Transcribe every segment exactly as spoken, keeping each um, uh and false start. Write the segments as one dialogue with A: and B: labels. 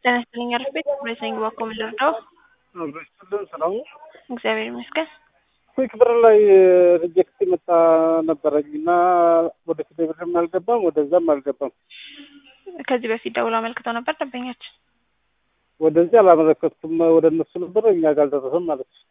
A: ጤና ይስጥልኝ አርፍቤት ብሬሲንግ ባኮ ምንድነው?
B: አብረሽልን ሰላም
A: እግዚአብሔር ይመስገን።
B: ኩክ ብር ላይ ሪጀክት መጣ ነበረኝና ወደ ቴሌብርም አልገባም ወደዛም አልገባም።
A: ከዚህ በፊት ደውላ አመልክተው ነበር ደንበኛችን።
B: ወደዚህ አላመለከትኩም ወደ እነሱ ነበር እኛ ጋር አልደረሰም ማለት ነው።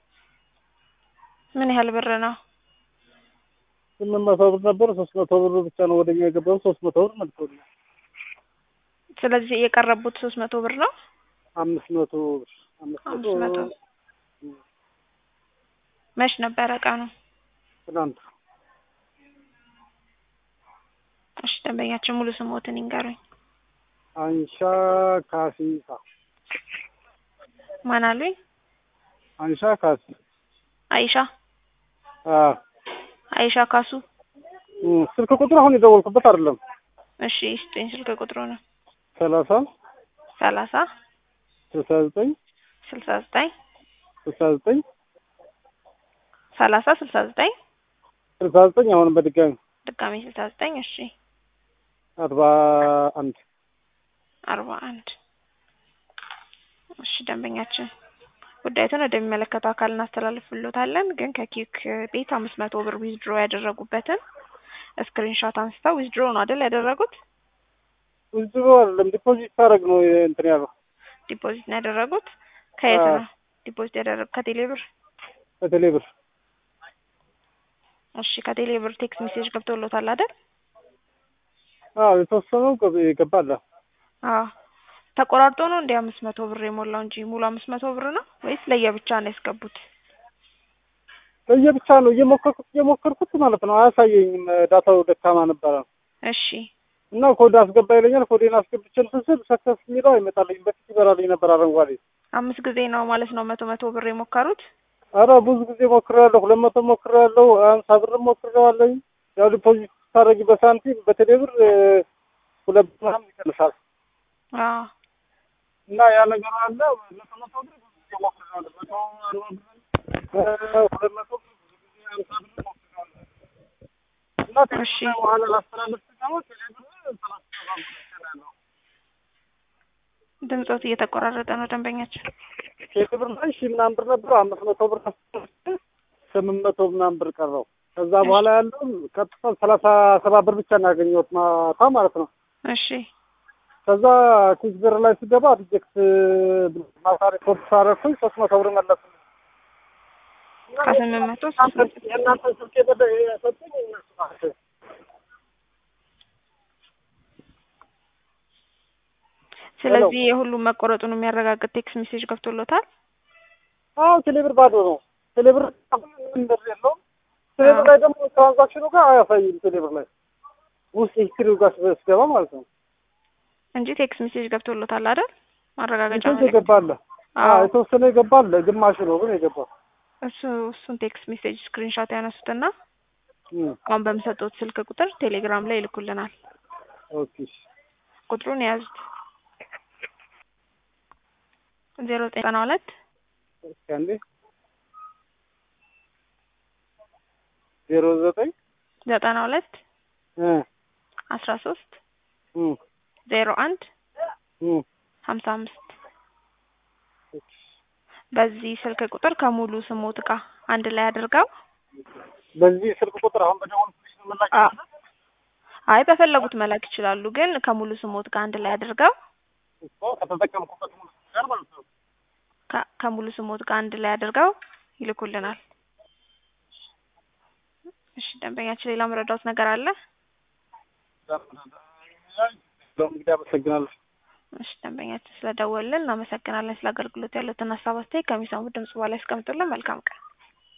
A: ምን ያህል ብር ነው?
B: ስምንት መቶ ብር ነበር ሶስት መቶ ብር ብቻ ነው ወደኛ የገባው ሶስት መቶ ብር መልሶልኝ።
A: ስለዚህ የቀረቡት ሶስት መቶ ብር ነው?
B: አምስት መቶ
A: አምስት መቶ መች ነበረ ቀኑ?
B: ትናንት።
A: እሺ ደንበኛችን ሙሉ ስሞትን ይንገሩኝ።
B: አንሻ ካሲሳ።
A: ማን አሉኝ?
B: አንሻ ካሲ።
A: አይሻ
B: አ
A: አይሻ ካሱ።
B: ስልክ ቁጥሩ አሁን የደወልኩበት አይደለም።
A: እሺ ስልኝ ስልክ ቁጥሩ ነው
B: ሰላሳ
A: ሰላሳ
B: ስልሳ ዘጠኝ
A: ስልሳ ዘጠኝ
B: ስልሳ ዘጠኝ
A: ሰላሳ ስልሳ ዘጠኝ
B: ስልሳ ዘጠኝ አሁን በድጋሚ
A: ድጋሚ ስልሳ ዘጠኝ እሺ
B: አርባ አንድ
A: አርባ አንድ እሺ ደንበኛችን ጉዳዩን ወደሚመለከተው አካል እናስተላልፍልዎታለን። ግን ከኪክ ቤት አምስት መቶ ብር ዊዝድሮ ያደረጉበትን ስክሪንሾት አንስተው ዊዝድሮ ነው አይደል ያደረጉት?
B: ዊዝድሮ አይደለም ዲፖዚት ታረግ ነው እንትን ያለው።
A: ዲፖዚት ነው ያደረጉት? ከየት ነው ዲፖዚት ያደረጉት? ከቴሌ ብር?
B: ከቴሌ ብር።
A: እሺ ከቴሌ ብር ቴክስት ሜሴጅ ገብቶልዎታል አይደል?
B: አዎ የተወሰነው ገባላ።
A: አዎ ተቆራርጦ ነው እንደ አምስት መቶ ብር የሞላው እንጂ ሙሉ አምስት መቶ ብር ነው ወይስ ለየብቻ ነው ያስገቡት?
B: ለየብቻ ነው እየሞከርኩት እየሞከርኩት ማለት ነው። አያሳየኝም ዳታው ደካማ ነበረ።
A: እሺ
B: እና ኮድ አስገባ ይለኛል። ኮዴን አስገብቼ እንትን ስል ሰክሰስ የሚለው አይመጣልኝ። በፊት ይበራልኝ ነበር አረንጓዴ።
A: አምስት ጊዜ ነው ማለት ነው መቶ መቶ ብር የሞከሩት?
B: አረ ብዙ ጊዜ ሞክሬያለሁ። ሁለት መቶ ሞክሬያለሁ። ሃምሳ ብር ሞክሬያለሁ። ያው ዲፖዚት ታረጊ በሳንቲም በቴሌ ብር ሁለት ብር ምናምን ይቀንሳል።
A: አዎ
B: እና ያ ነገር አለ። መቶ መቶ ብር ብዙ ጊዜ ሞክሬያለሁ። መቶ አርባ ብር ሁለት መቶ ብር ብዙ ጊዜ ሃምሳ ብር ሞክሬያለሁ። እና
A: እሺ
B: በኋላ ላስተላልፍ ደግሞ ቴሌ ብር ሰላሳ ሰባት ብር ይችላል።
A: ድምጾት እየተቆራረጠ ነው ደንበኛችን።
B: ቴሌ ብር ላይ ሺህ ምናምን ብር ነበር አምስት መቶ ብር ስምንት መቶ ምናምን ብር ቀረው። ከዛ በኋላ ያለው ቀጥታ ሰላሳ ሰባት ብር ብቻ ነው ያገኘሁት ማታ ማለት ነው።
A: እሺ
B: ከዛ ኩክ ብር ላይ ሲገባ ሪጀክት ማታ ሪፖርት ሳረኩኝ ሶስት መቶ ብር መለሱ።
A: ከስምንት መቶ ሶስት መቶ
B: የእናንተ ስልክ የበደ የሰጡኝ እነሱ ናቸው።
A: ስለዚህ የሁሉም መቆረጡን የሚያረጋግጥ ቴክስት ሜሴጅ ገብቶልዎታል?
B: አዎ ቴሌብር ባዶ ነው። ቴሌብር ምንድን ነው ያለው? ቴሌብር ላይ ደግሞ ትራንዛክሽኑ ጋር አያሳይም። ቴሌብር ላይ ውስጥ ሂስትሪው ጋር ስገባ ማለት ነው
A: እንጂ ቴክስት ሜሴጅ ገብቶልዎታል አይደል? ማረጋገጫ
B: ነው ይገባል። አዎ የተወሰነ ይገባል። ግማሽ ነው ግን የገባው።
A: እሱ እሱን ቴክስት ሜሴጅ ስክሪንሾት ያነሱትና አሁን በምሰጡት ስልክ ቁጥር ቴሌግራም ላይ ይልኩልናል።
B: ኦኬ
A: ቁጥሩን ያዙት ዜሮ ዘጠኝ ዘጠና ሁለት
B: አንዴ ዜሮ ዘጠኝ
A: ዘጠና ሁለት
B: እ
A: አስራ ሶስት
B: እ
A: ዜሮ አንድ
B: እ
A: ሀምሳ አምስት በዚህ ስልክ ቁጥር ከሙሉ ስሞት ጋር አንድ ላይ አድርገው
B: በዚህ ስልክ ቁጥር አሁን በደወልኩልሽ ነው መላክ ይችላል?
A: አይ በፈለጉት መላክ ይችላሉ። ግን ከሙሉ ስሞት ጋር አንድ ላይ አድርገው
B: እኮ ከተጠቀምኩበት ሙሉ ጋር ማለት ነው
A: ከሙሉ ስሞት ጋር አንድ ላይ አድርገው ይልኩልናል። እሺ ደንበኛችን ሌላ መረዳት ነገር አለ?
B: እንግዲህ አመሰግናለሁ።
A: እሺ ደንበኛችን ስለደወልን እናመሰግናለን። ስለ አገልግሎት ያሉትን ሀሳብ አስተያየት ከሚሰሙት ድምጽ በላይ አስቀምጡልን። መልካም ቀን።